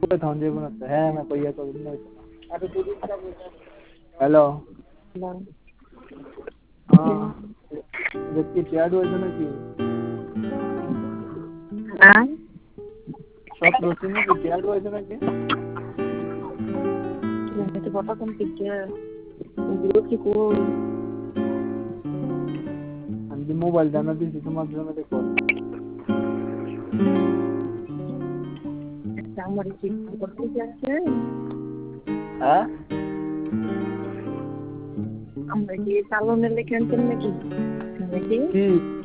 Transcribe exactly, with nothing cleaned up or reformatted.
থাউন যাইব না হ্যাঁ না কইয়া তো হ্যালো হ্যাঁ দেখি চ্যাট হইছে নাকি হ্যাঁ সব রসিন কি চ্যাট হইছে নাকি তুমি তো কথা কম পিকে গ্রুপ কি কোন আমি মোবাইল জানা দিছি তোমার জন্য দেখো আমার কি করতে যাচ্ছে হ্যাঁ আমরা কি চালনের লেখেন নাকি নাকি কি